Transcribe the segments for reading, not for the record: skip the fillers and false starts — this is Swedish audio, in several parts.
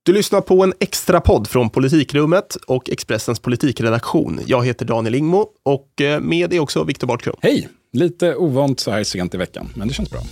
Du lyssnar på en extra podd från Politikrummet och Expressens politikredaktion. Jag heter Daniel Ingmo och med är också Viktor Bartkrum. Hej! Lite ovant så här sent i veckan, men det känns bra.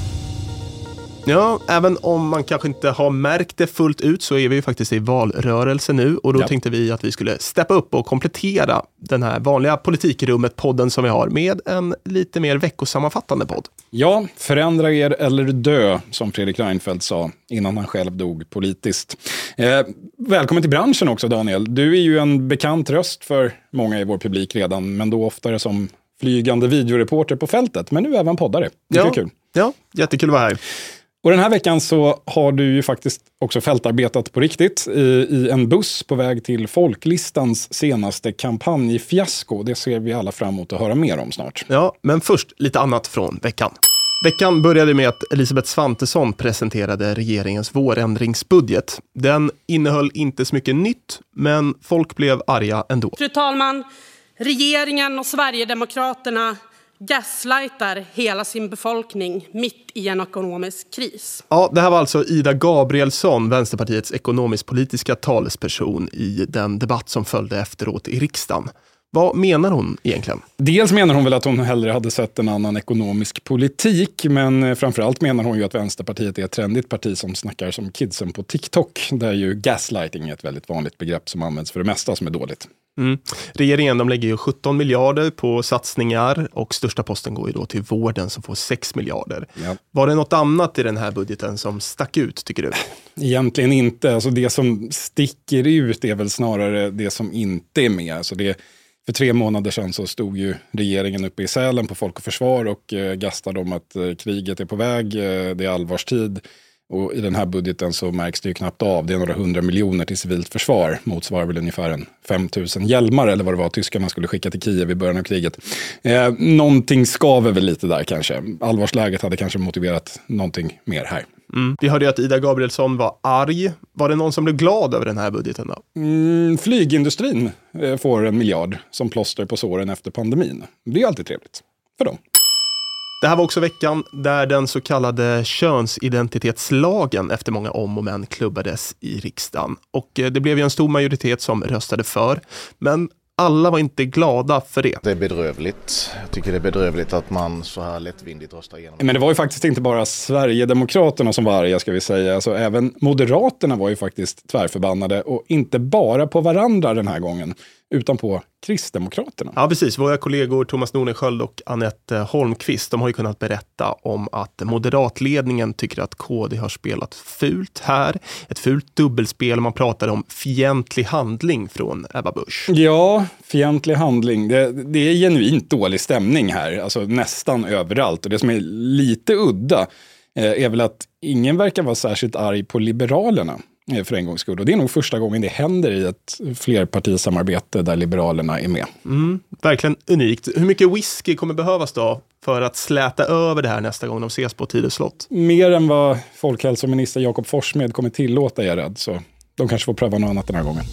Ja, även om man kanske inte har märkt det fullt ut så är vi ju faktiskt i valrörelse nu och då tänkte vi att vi skulle steppa upp och komplettera den här vanliga Politikrummet-podden som vi har med en lite mer veckosammanfattande podd. Ja, förändra er eller dö, som Fredrik Reinfeldt sa innan han själv dog politiskt. Välkommen till branschen också, Daniel. Du är ju en bekant röst för många i vår publik redan, men då oftare som flygande videoreporter på fältet, men nu även poddare. Det är kul. Ja, jättekul att vara här. Och den här veckan så har du ju faktiskt också fältarbetat på riktigt i en buss på väg till Folklistans senaste kampanjfiasko. Det ser vi alla fram emot att höra mer om snart. Ja, men först lite annat från veckan. Veckan började med att Elisabeth Svantesson presenterade regeringens vårändringsbudget. Den innehöll inte så mycket nytt, men folk blev arga ändå. Fru talman, regeringen och Sverigedemokraterna gaslightar hela sin befolkning mitt i en ekonomisk kris. Ja, det här var alltså Ida Gabrielsson, Vänsterpartiets ekonomisk-politiska talesperson i den debatt som följde efteråt i riksdagen. Vad menar hon egentligen? Dels menar hon väl att hon hellre hade sett en annan ekonomisk politik, men framförallt menar hon ju att Vänsterpartiet är ett trendigt parti som snackar som kidsen på TikTok, där ju gaslighting är ett väldigt vanligt begrepp som används för det mesta som är dåligt. Regeringen de lägger ju 17 miljarder på satsningar och största posten går ju då till vården som får 6 miljarder. Ja. Var det något annat i den här budgeten som stack ut tycker du? Egentligen inte. Alltså det som sticker ut är väl snarare det som inte är med. Alltså för 3 månader sedan så stod ju regeringen uppe i Sälen på Folk och Försvar och gastade om att kriget är på väg, det är allvarstid. Och i den här budgeten så märks det ju knappt av. Det är några 100 miljoner till civilt försvar. Motsvarar väl ungefär 5 000 hjälmar eller vad det var tyskarna skulle skicka till Kiev i början av kriget. Någonting skaver väl lite där kanske. Allvarsläget hade kanske motiverat någonting mer här. Vi hörde att Ida Gabrielsson var arg. Var det någon som blev glad över den här budgeten då? Flygindustrin får 1 miljard som plåster på såren efter pandemin. Det är alltid trevligt för dem. Det här var också veckan där den så kallade könsidentitetslagen efter många om och men klubbades i riksdagen. Och det blev ju en stor majoritet som röstade för. Men alla var inte glada för det. Det är bedrövligt. Jag tycker det är bedrövligt att man så här lättvindigt röstar igenom. Men det var ju faktiskt inte bara Sverigedemokraterna som var arga, ska vi säga. Alltså, även Moderaterna var ju faktiskt tvärförbannade och inte bara på varandra den här gången utan på Kristdemokraterna. Ja, precis. Våra kollegor Thomas Nordenskjöld och Anette Holmqvist, de har ju kunnat berätta om att moderatledningen tycker att KD har spelat fult här. Ett fult dubbelspel. Man pratar om fientlig handling från Ebba Busch. Ja, fientlig handling. Det är genuint dålig stämning här. Alltså nästan överallt. Och det som är lite udda är väl att ingen verkar vara särskilt arg på Liberalerna för en gångs skull. Och det är nog första gången det händer i ett flerpartisamarbete där Liberalerna är med. Verkligen unikt. Hur mycket whisky kommer behövas då för att släta över det här nästa gång de ses på Tidö slott? Mer än vad folkhälsominister Jakob Forssmed kommer tillåta, är rädd. Så de kanske får pröva något annat den här gången.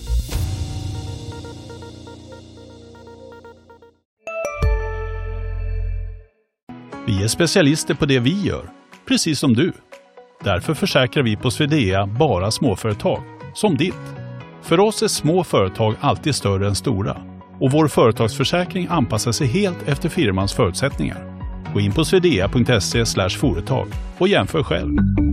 Vi är specialister på det vi gör, precis som du. Därför försäkrar vi på Swedea bara småföretag, som ditt. För oss är små företag alltid större än stora. Och vår företagsförsäkring anpassar sig helt efter firmans förutsättningar. Gå in på swedea.se/företag och jämför själv.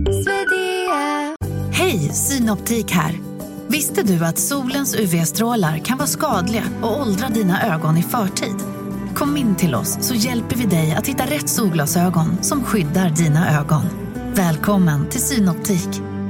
Hej, Synoptik här. Visste du att solens UV-strålar kan vara skadliga och åldra dina ögon i förtid? Kom in till oss så hjälper vi dig att hitta rätt solglasögon som skyddar dina ögon. Välkommen till Synoptik.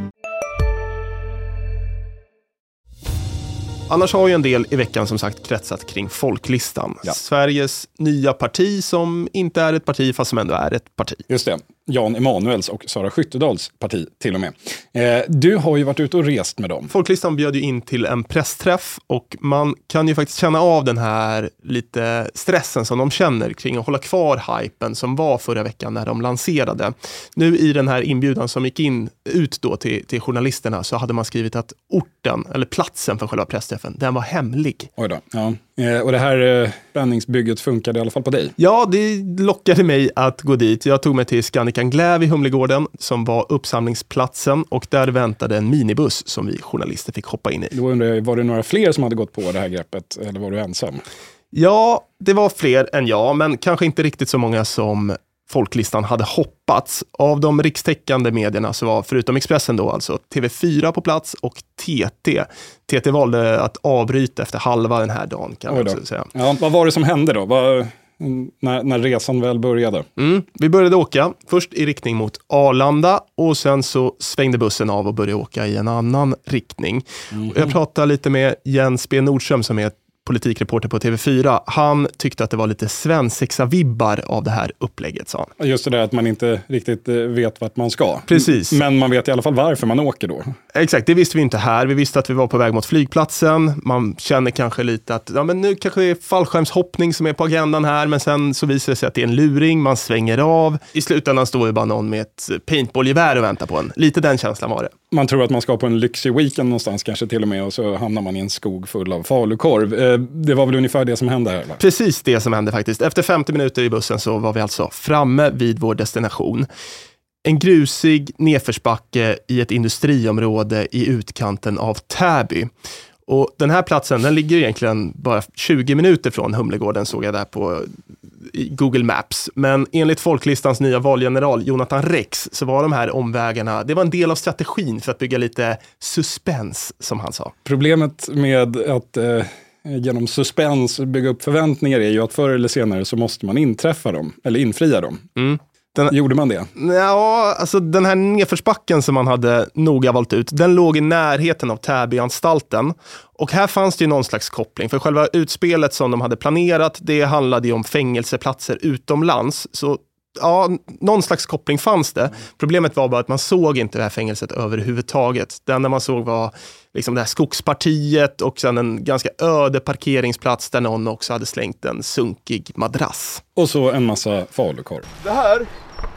Annars har ju en del i veckan som sagt kretsat kring Folklistan. Ja. Sveriges nya parti som inte är ett parti fast som ändå är ett parti. Just det. Jan Emanuels och Sara Skyttedals parti till och med. Du har ju varit ute och rest med dem. Folklistan bjöd ju in till en pressträff och man kan ju faktiskt känna av den här lite stressen som de känner kring att hålla kvar hypen som var förra veckan när de lanserade. Nu i den här inbjudan som gick ut då till journalisterna så hade man skrivit att orten eller platsen för själva pressträffen, den var hemlig. Oj då, ja. Och det här spänningsbygget funkade i alla fall på dig? Ja, det lockade mig att gå dit. Jag tog mig till Scandic Anglav i Humlegården som var uppsamlingsplatsen och där väntade en minibuss som vi journalister fick hoppa in i. Då undrar jag, var det några fler som hade gått på det här greppet eller var du ensam? Ja, det var fler än jag, men kanske inte riktigt så många som Folklistan hade hoppats. Av de rikstäckande medierna så var förutom Expressen då alltså TV4 på plats och TT. TT valde att avbryta efter halva den här dagen kan jag också säga. Ja, vad var det som hände då? När resan väl började? Vi började åka först i riktning mot Arlanda och sen så svängde bussen av och började åka i en annan riktning. Och jag pratade lite med Jens B. Nordström som är politikreporter på TV4. Han tyckte att det var lite svensexa-vibbar av det här upplägget, sa han. Just det där att man inte riktigt vet vart man ska. Precis. Men man vet i alla fall varför man åker då. Exakt, det visste vi inte här. Vi visste att vi var på väg mot flygplatsen. Man känner kanske lite att men nu kanske det är fallskärmshoppning som är på agendan här, men sen så visar det sig att det är en luring. Man svänger av. I slutändan står ju bara någon med ett paintballgevär och väntar på en. Lite den känslan var det. Man tror att man ska på en lyxig weekend någonstans kanske till och med och så hamnar man i en skog full av falukorv. Det var väl ungefär det som hände här? Va? Precis det som hände faktiskt. Efter 50 minuter i bussen så var vi alltså framme vid vår destination. En grusig nedförsbacke i ett industriområde i utkanten av Täby. Och den här platsen, den ligger egentligen bara 20 minuter från Humlegården, såg jag där på Google Maps. Men enligt Folklistans nya valgeneral Jonathan Rex så var de här omvägarna, det var en del av strategin för att bygga lite suspens, som han sa. Problemet med att genom suspens bygga upp förväntningar är ju att förr eller senare så måste man infria dem. Gjorde man det? Ja, alltså den här nedförsbacken som man hade noga valt ut, den låg i närheten av Täbyanstalten. Och här fanns det ju någon slags koppling. För själva utspelet som de hade planerat, det handlade ju om fängelseplatser utomlands. Så ja, någon slags koppling fanns det. Problemet var bara att man såg inte det här fängelset överhuvudtaget. Det enda man såg var liksom det här skogspartiet och sen en ganska öde parkeringsplats där någon också hade slängt en sunkig madrass. Och så en massa falukorv. Det här,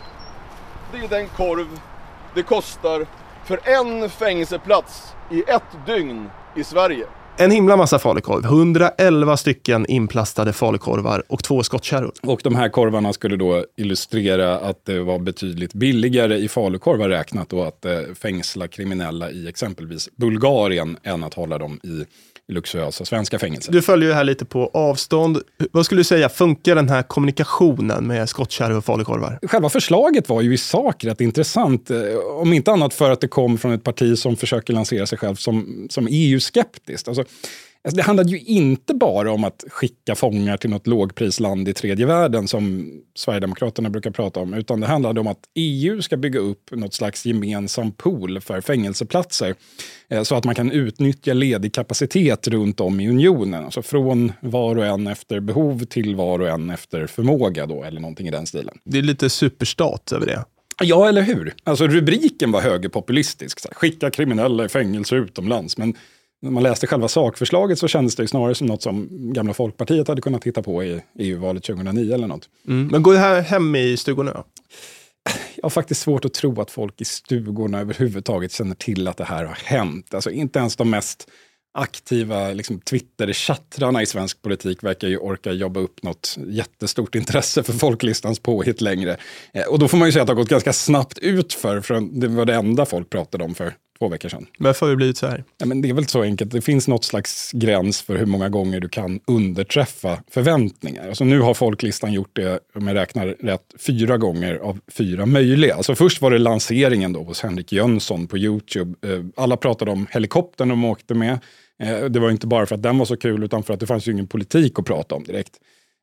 det är den korv det kostar för en fängelseplats i ett dygn i Sverige. En himla massa falukorv, 111 stycken inplastade falukorvar och 2 skottkärror. Och de här korvarna skulle då illustrera att det var betydligt billigare i falukorvar räknat och att fängsla kriminella i exempelvis Bulgarien än att hålla dem i luxuösa svenska fängelser. Du följer ju här lite på avstånd. Vad skulle du säga, funkar den här kommunikationen med skottkärror och falukorvar? Själva förslaget var ju i sak rätt intressant. Om inte annat för att det kom från ett parti som försöker lansera sig själv som EU-skeptiskt. Alltså, det handlade ju inte bara om att skicka fångar till något lågprisland i tredje världen som Sverigedemokraterna brukar prata om, utan det handlade om att EU ska bygga upp något slags gemensam pool för fängelseplatser så att man kan utnyttja ledig kapacitet runt om i unionen. Alltså från var och en efter behov till var och en efter förmåga då, eller någonting i den stilen. Det är lite superstat över det. Ja, eller hur? Alltså rubriken var högerpopulistisk. Så här, skicka kriminella i fängelse utomlands, men när man läste själva sakförslaget så kändes det snarare som något som gamla Folkpartiet hade kunnat titta på i EU-valet 2009 eller något. Men går det här hem i stugorna? Jag har faktiskt svårt att tro att folk i stugorna överhuvudtaget känner till att det här har hänt. Alltså inte ens de mest aktiva liksom, Twitter-chattrarna i svensk politik verkar ju orka jobba upp något jättestort intresse för Folklistans påhitt längre. Och då får man ju säga att det har gått ganska snabbt ut för det var det enda folk pratade om för 2 veckor sedan. Varför har det blivit så här? Ja, men det är väl så enkelt. Det finns något slags gräns för hur många gånger du kan underträffa förväntningar. Alltså nu har Folklistan gjort det, om jag räknar rätt, 4 gånger av 4 möjliga. Alltså först var det lanseringen då hos Henrik Jönsson på YouTube. Alla pratade om helikoptern de åkte med. Det var inte bara för att den var så kul utan för att det fanns ju ingen politik att prata om direkt.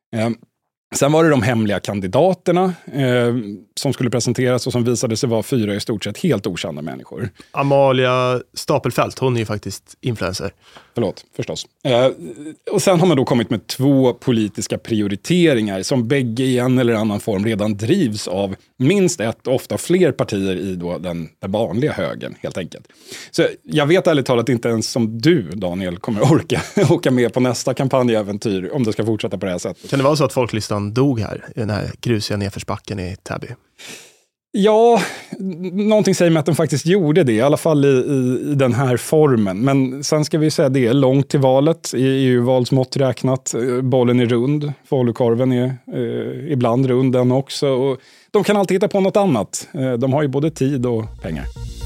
Sen var det de hemliga kandidaterna som skulle presenteras och som visade sig vara 4 i stort sett helt okända människor. Amalia Stapelfelt, hon är ju faktiskt influencer. Förlåt, förstås. Och sen har man då kommit med 2 politiska prioriteringar som bägge i en eller annan form redan drivs av minst ett, ofta fler partier i då den vanliga högern helt enkelt. Så jag vet ärligt talat inte ens som du, Daniel, kommer åka med på nästa kampanjäventyr om det ska fortsätta på det här sättet. Kan det vara så att Folklistan dog här i den här grusiga nedförsbacken i Täby? Ja, någonting säger mig att den faktiskt gjorde det, i alla fall i den här formen. Men sen ska vi säga att det är långt till valet, i EU-valsmått räknat. Bollen är rund, falukorven är ibland rund den också. Och de kan alltid hitta på något annat. De har ju både tid och pengar.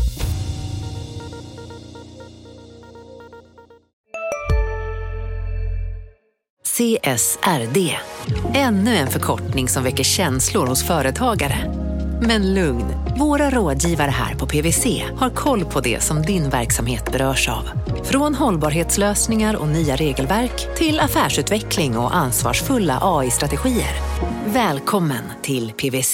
CSRD. Ännu en förkortning som väcker känslor hos företagare. Men lugn, våra rådgivare här på PwC har koll på det som din verksamhet berörs av. Från hållbarhetslösningar och nya regelverk till affärsutveckling och ansvarsfulla AI-strategier. Välkommen till PwC.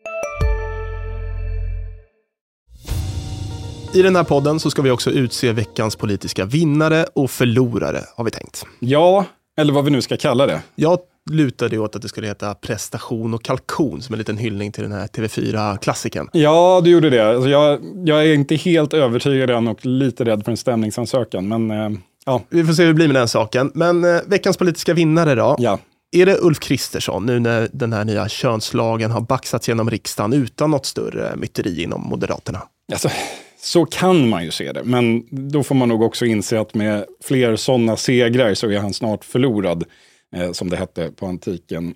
I den här podden så ska vi också utse veckans politiska vinnare och förlorare, har vi tänkt. Ja, eller vad vi nu ska kalla det. Jag lutade åt att det skulle heta prestation och kalkon som en liten hyllning till den här TV4-klassiken. Ja, du gjorde det. Alltså jag är inte helt övertygad än och lite rädd för en stämningsansökan. Men ja. Vi får se hur det blir med den saken. Men veckans politiska vinnare då? Ja. Är det Ulf Kristersson nu när den här nya könslagen har baxats genom riksdagen utan något större myteri inom Moderaterna? Alltså, så kan man ju se det. Men då får man nog också inse att med fler sådana segrar så är han snart förlorad. Som det hette på antiken.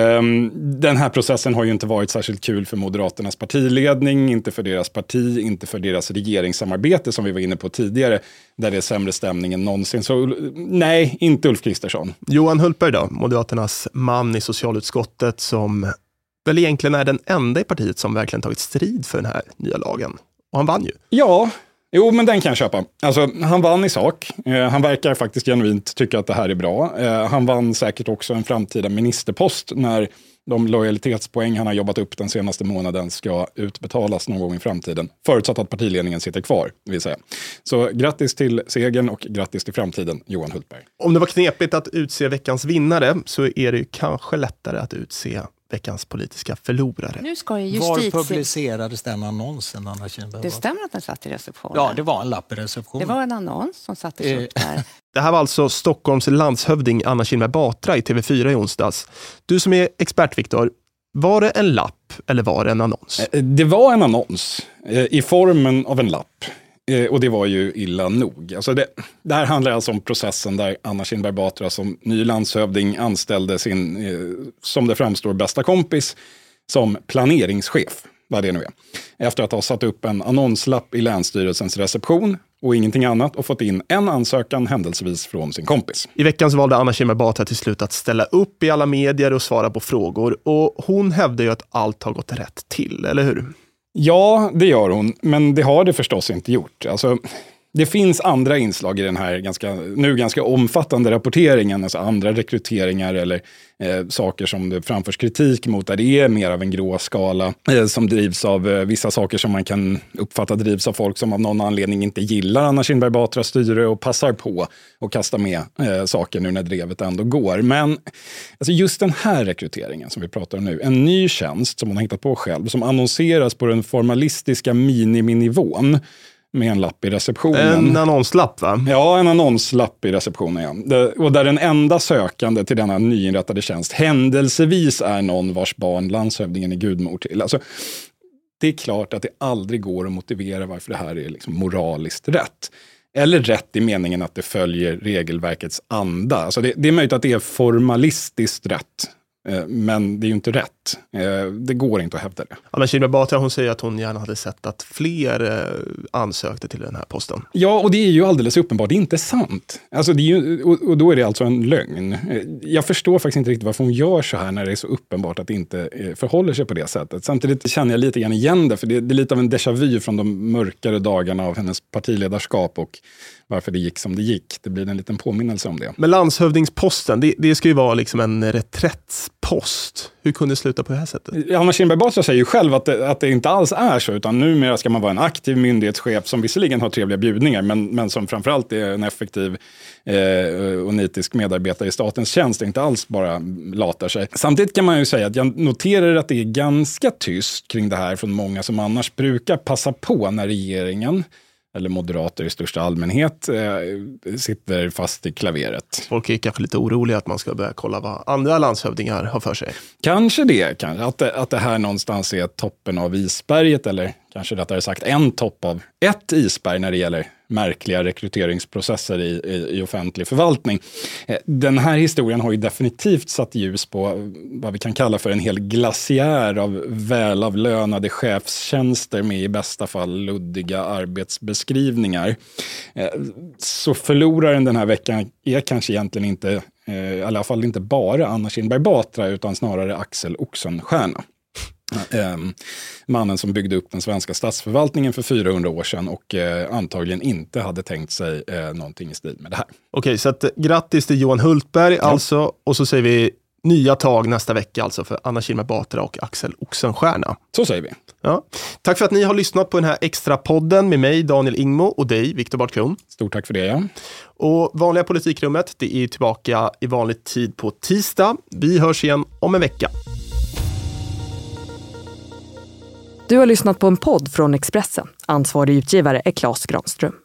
Den här processen har ju inte varit särskilt kul för Moderaternas partiledning, inte för deras parti, inte för deras regeringssamarbete som vi var inne på tidigare, där det är sämre stämning än någonsin. Så nej, inte Ulf Kristersson. Johan Hultberg då, Moderaternas man i socialutskottet som väl egentligen är den enda i partiet som verkligen tagit strid för den här nya lagen. Och han vann ju. Ja, jo, men den kan jag köpa. Alltså, han vann i sak. Han verkar faktiskt genuint tycka att det här är bra. Han vann säkert också en framtida ministerpost när de lojalitetspoäng han har jobbat upp den senaste månaden ska utbetalas någon gång i framtiden. Förutsatt att partiledningen sitter kvar, vill säga. Så grattis till segern och grattis till framtiden, Johan Hultberg. Om det var knepigt att utse veckans vinnare så är det ju kanske lättare att utse veckans politiska förlorare. Nu ska Var publicerades den annonsen, Anna Kinberg? Det stämmer att den satt i receptionen. Ja, det var en lapp i receptionen. Det var en annons som sattes upp där. Det här var alltså Stockholms landshövding Anna Kinberg Batra i TV4 i onsdags. Du som är expert, Viktor, var det en lapp eller var det en annons? Det var en annons i formen av en lapp. Och det var ju illa nog. Alltså det här handlar alltså om processen där Anna Kinberg Batra som ny landshövding anställde sin, som det framstår, bästa kompis som planeringschef, vad det nu är. Efter att ha satt upp en annonslapp i Länsstyrelsens reception och ingenting annat och fått in en ansökan händelsevis från sin kompis. I veckan så valde Anna Kinberg Batra till slut att ställa upp i alla medier och svara på frågor. Och hon hävdade ju att allt har gått rätt till, eller hur? Ja, det gör hon, men det har det förstås inte gjort. Alltså, det finns andra inslag i den här ganska omfattande rapporteringen, alltså andra rekryteringar eller saker som det framförs kritik mot, där det är mer av en grå skala som drivs av vissa saker som man kan uppfatta drivs av folk som av någon anledning inte gillar Anna Kinberg Batras styre och passar på att kasta med saker nu när drevet ändå går. Men alltså just den här rekryteringen som vi pratar om nu, en ny tjänst som hon har hittat på själv, som annonseras på den formalistiska miniminivån, med en lapp i receptionen. En annonslapp, va? Ja, en annonslapp i receptionen, ja. Och där den enda sökande till denna nyinrättade tjänst händelsevis är någon vars barn landshövdingen är gudmor till. Alltså, det är klart att det aldrig går att motivera varför det här är liksom moraliskt rätt. Eller rätt i meningen att det följer regelverkets anda. Alltså det är möjligt att det är formalistiskt rätt. Men det är ju inte rätt. Det går inte att hävda det. Anna Kinberg Batra, hon säger att hon gärna hade sett att fler ansökte till den här posten. Ja, och det är ju alldeles uppenbart inte sant. Alltså det är ju, och då är det alltså en lögn. Jag förstår faktiskt inte riktigt varför hon gör så här när det är så uppenbart att det inte förhåller sig på det sättet. Samtidigt känner jag lite grann igen det, för det är lite av en déjà vu från de mörkare dagarna av hennes partiledarskap och varför det gick som det gick. Det blir en liten påminnelse om det. Men landshövdingsposten, det ska ju vara liksom en reträttspost. Hur kunde det sluta på det här sättet? Anna Kinberg Batra säger ju själv att det inte alls är så, utan numera ska man vara en aktiv myndighetschef som visserligen har trevliga bjudningar, men som framförallt är en effektiv och nitisk medarbetare i statens tjänst, inte alls bara latar sig. Samtidigt kan man ju säga att jag noterar att det är ganska tyst kring det här från många som annars brukar passa på när regeringen eller moderater i största allmänhet sitter fast i klaveret. Folk är kanske lite oroliga att man ska börja kolla vad andra landshövdingar har för sig. Kanske det, att det här någonstans är toppen av isberget, eller kanske rättare sagt en topp av ett isberg när det gäller märkliga rekryteringsprocesser i offentlig förvaltning. Den här historien har ju definitivt satt ljus på vad vi kan kalla för en hel glaciär av välavlönade chefstjänster med i bästa fall luddiga arbetsbeskrivningar. Så förloraren den här veckan är kanske egentligen inte, i alla fall inte bara Anna Kinberg Batra, utan snarare Axel Oxenstierna. Mannen som byggde upp den svenska statsförvaltningen för 400 år sedan och antagligen inte hade tänkt sig någonting i stil med det här. Okej, så att, grattis till Johan Hultberg alltså, och så säger vi nya tag nästa vecka alltså för Anna Kinberg Batra och Axel Oxenstierna. Så säger vi. Ja. Tack för att ni har lyssnat på den här extra podden med mig, Daniel Ingmo, och dig, Viktor Bartkron. Stort tack för det, ja. Och vanliga politikrummet, det är tillbaka i vanlig tid på tisdag. Vi hörs igen om en vecka. Du har lyssnat på en podd från Expressen. Ansvarig utgivare är Claes Granström.